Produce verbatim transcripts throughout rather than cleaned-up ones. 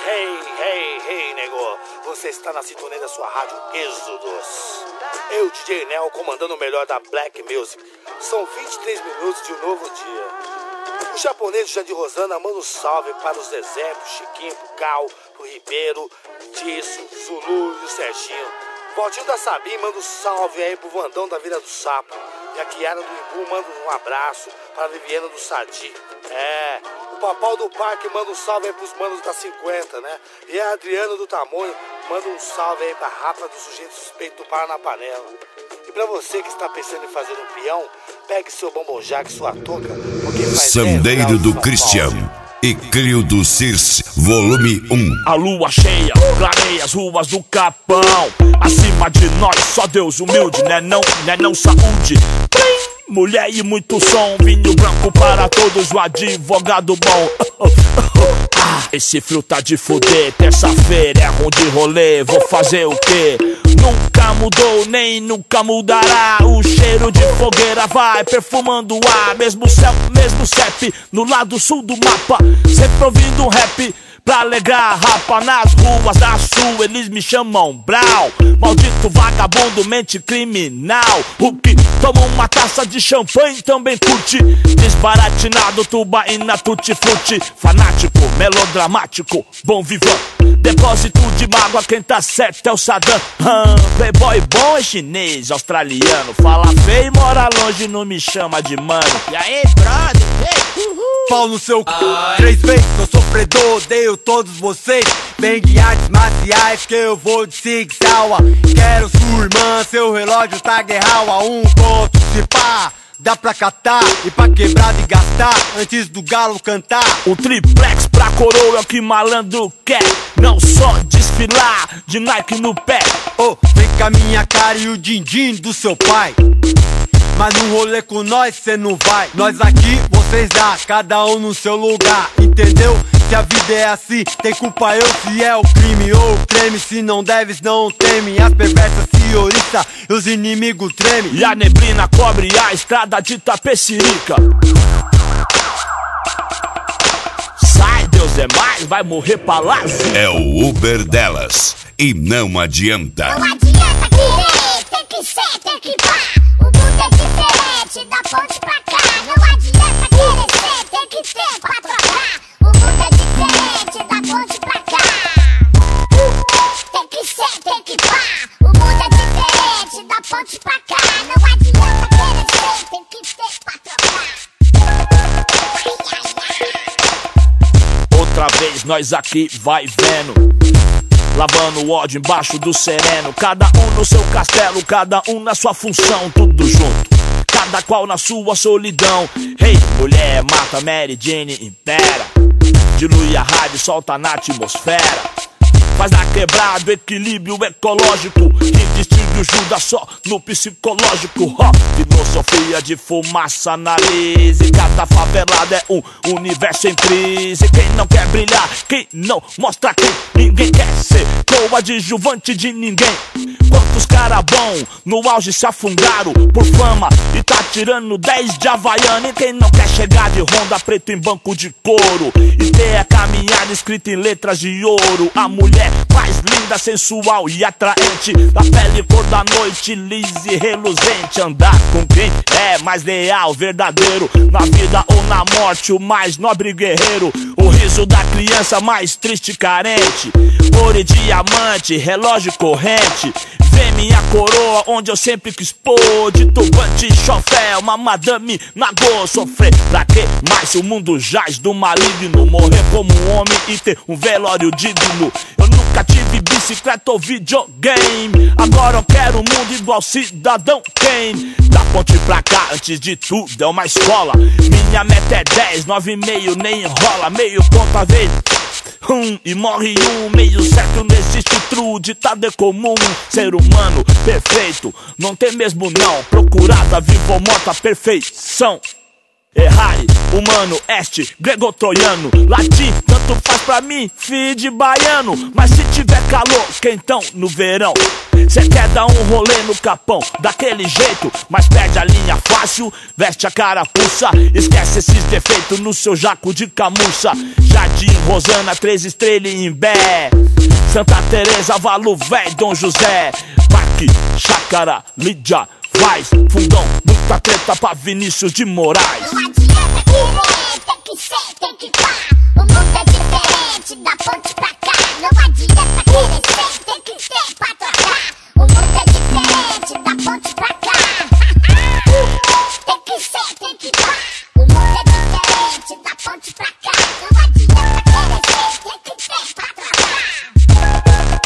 Hey, hey, hey, nego. Você está na sintonia da sua rádio Êxodos. Eu, D J Nel, comandando o melhor da Black Music. São vinte e três minutos de um novo dia. O japonês Jandir Rosana manda um salve para os Zezé, pro Chiquinho, pro Cal, pro Ribeiro, Tisso, Zulu e o Serginho. Valtinho da Sabim manda um salve aí pro Vandão da Vila do Sapo. E a Kiara do Imbu manda um abraço para a Viviana do Sadi. É, o Papau do Parque manda um salve aí pros manos da cinquenta, né? E a Adriana do Tamonho manda um salve aí pra Rapa do Sujeito Suspeito do Para na Panela. E pra você que está pensando em fazer um peão, pegue seu bombonjaque, sua touca, porque faz Sandeiro do Cristiano e Crio do Circe, volume um. A lua cheia clareia as ruas do Capão. Acima de nós, só Deus humilde, né não, né não saúde. Plim! Mulher e muito som, vinho branco para todos, o advogado bom. Ah, esse frio tá de fuder, terça-feira é ruim de rolê, vou fazer o quê? Nunca mudou, nem nunca mudará. O cheiro de fogueira vai perfumando o ar. Mesmo céu, mesmo C E P, no lado sul do mapa. Sempre ouvindo um rap pra alegrar a rapa. Nas ruas da sul eles me chamam Brau. Maldito vagabundo, mente criminal. O que toma uma taça de champanhe também curte. Desbaratinado, tubaína, tutti-frutti. Fanático, melodramático, bom vivant. Depósito de mágoa, quem tá certo é o Saddam. hum, Playboy bom é chinês, australiano. Fala feio e mora longe, não me chama de mano. E aí, brother? Hey, uhul. Pau no seu c... Três vezes, sou sofredor, odeio todos vocês. Vem de artes marciais que eu vou de Sig Sauer. Quero sua irmã, seu relógio tá guerral a um ponto, se pá. Dá pra catar e pra quebrar e gastar antes do galo cantar. Um triplex pra coroa é o que malandro quer. Não só desfilar de Nike no pé. Oh, vem com a minha cara e o din-din do seu pai. Mas no rolê com nós cê não vai. Nós aqui, vocês lá, cada um no seu lugar, entendeu? Se a vida é assim, tem culpa eu se é o crime ou o creme. Se não deves, não teme. As perversas se oriçam e os inimigos tremem. E a neblina cobre a estrada de Tapecirica. Sai, Deus é mais, vai morrer palácio. É o Uber delas e não adianta. Não adianta querer, tem que ser, tem que pá. O mundo é diferente, da ponte pra cá. Não adianta querer ser, tem que ter pra trocar. O mundo é diferente, da ponte pra cá. Tem que ser, tem que pá. O mundo é diferente, da ponte pra cá. Não adianta querer ser, tem que ter pra trocar. Outra vez nós aqui vai vendo, lavando o ódio embaixo do sereno. Cada um no seu castelo, cada um na sua função. Tudo junto, cada qual na sua solidão. Hey, mulher, mata Mary Jane, impera. Dilui a rádio, solta na atmosfera. Faz na quebrada equilíbrio ecológico. Que distingue o Judas só no psicológico. Ó, filosofia de fumaça, analise. Cada favelada é um universo em crise. Quem não quer brilhar, quem não mostra quem ninguém quer ser coadjuvante de ninguém. Quantos cara bom no auge se afundaram por fama e tá tirando dez de Havaiana. E quem não quer chegar de Honda preto em banco de couro e ter a caminhada escrita em letras de ouro. A mulher mais linda, sensual e atraente, da pele cor da noite, lisa e reluzente. Andar com quem é mais leal, verdadeiro, na vida ou na morte, o mais nobre guerreiro. O riso da criança mais triste e carente. Ouro e diamante, relógio corrente. Vê minha coroa onde eu sempre quis pôr. De turbante, chofé, uma madame nagô. Sofrer pra quê? Mas o mundo jaz do maligno. Morrer como um homem e ter um velório digno. Eu nunca tive bicicleta ou videogame. Agora eu quero um mundo igual Cidadão Kane. Da ponte pra cá, antes de tudo é uma escola. Minha meta é dez, nove e meio, nem enrola. Meio ponto a vez Hum, e morre um, meio certo, não existe true. Ditado é comum, ser humano perfeito não tem mesmo não. Procurada, vivo ou morta, perfeição. Errai, humano, este, grego-troiano, latim, tanto faz pra mim, filho de baiano. Mas se tiver calor, quentão no verão. Cê quer dar um rolê no capão, daquele jeito, mas perde a linha fácil, veste a carapuça, esquece esses defeitos no seu jaco de camuça. Jardim, Rosana, Três Estrelas e Imbé, Santa Teresa, Valo Véi, Dom José, Parque, Chácara, Lídia, Vaz, Fundão, muita treta pra Vinícius de Moraes. Não adianta querer, tem que ser, tem que pá. O mundo é diferente, da ponte pra cá. Não adianta querer ser, tem que ter pra trocar. O mundo é diferente, da ponte pra cá. Tem que ser, tem que pá. O mundo é diferente, da ponte pra cá. Não adianta querer ser, tem que ter pra trocar.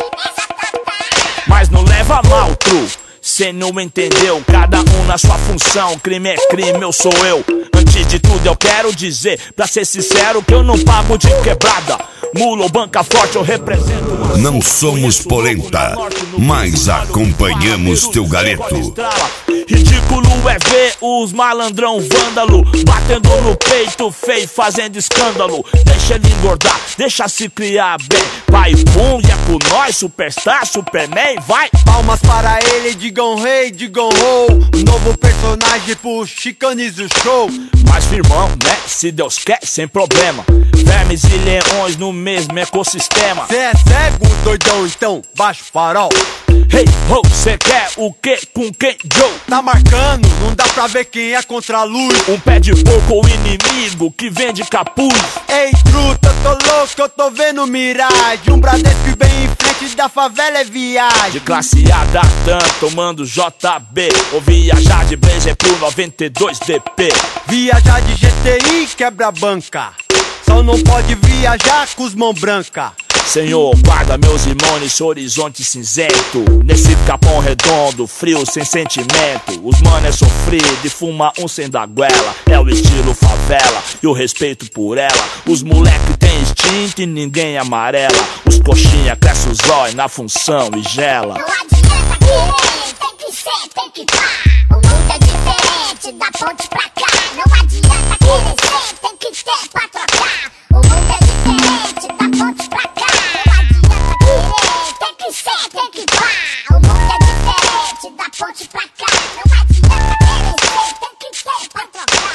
Mas não leva mal, tru, cê não entendeu. Cada um na sua função, crime é crime, eu sou eu. Antes de tudo eu quero dizer, pra ser sincero, que eu não pago de quebrada. Mula ou banca forte, eu represento. Não somos polenta, mas acompanhamos teu galeto. Ridículo é ver os malandrão vândalo batendo no peito feio, fazendo escândalo. Deixa ele engordar, deixa se criar bem. Pai, pum, e é com nós, superstar, superman, vai. Palmas para ele, digam rei, digam ho. Novo personagem pro Chicanes o show. Mas firmão, né, se Deus quer, sem problema. Vermes e leões no mesmo ecossistema. Cê é cego, doidão, então baixa o farol. Hey, ho, cê quer o que com quem, Joe? Tá marcando, não dá pra ver quem é contra a luz. Um pé de porco ou inimigo que vende capuz. Ei, truta, eu tô louco, eu tô vendo miragem. Um Bradesco bem em frente da favela é viagem. De classe A da TAM, tomando J B. Ou viajar de Blazer pro noventa e dois D P. Viajar de G T I quebra banca. Só não pode viajar com os mão branca. Senhor, guarda meus irmãos nesse horizonte cinzento. Nesse capão redondo, frio, sem sentimento. Os mano é sofrido e fuma um sem da goela. É o estilo favela e o respeito por ela. Os moleque tem instinto e ninguém amarela. Os coxinha cresce os olhos na função e gela. Não adianta querer, tem que ser, tem que pá. O mundo é diferente, da ponte pra cá. Não adianta querer ser, tem que ter pra trocar. O mundo é diferente, da ponte pra cá. Não adianta querer, tem que ser, tem que pá. O mundo é diferente, da ponte pra cá. Não adianta querer ser, tem que ter pra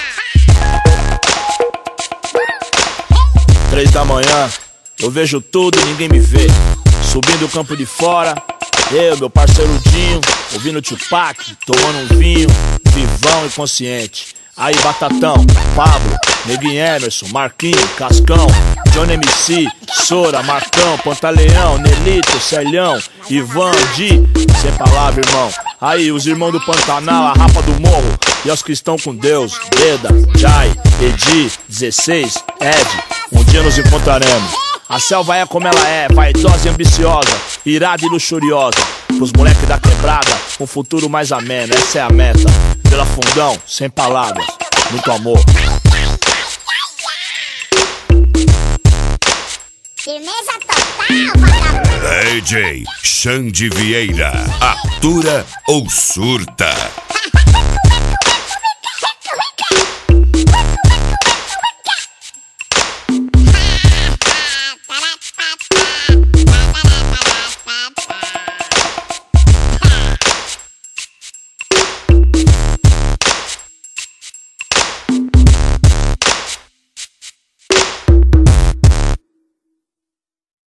trocar. Três da manhã, eu vejo tudo e ninguém me vê. Subindo o campo de fora, eu, meu parceiro Dinho, ouvindo Tupac, tomando um vinho, vivão e consciente. Aí Batatão, Pablo, Neguinho Emerson, Marquinho, Cascão, Johnny M C, Sora, Marcão, Pantaleão, Nelito, Celhão, Ivan, Di, sem palavra, irmão. Aí os irmãos do Pantanal, a Rapa do Morro, e os que estão com Deus, Deda, Jai, Edi, dezesseis, Ed, um dia nos encontraremos. A selva é como ela é, vaidosa e ambiciosa, irada e luxuriosa. Pros moleques da quebrada, um futuro mais ameno, essa é a meta. Pela Fundão, sem palavras, muito amor. Firmeza total, vagabundo. D J Xande Vieira, atura ou surta?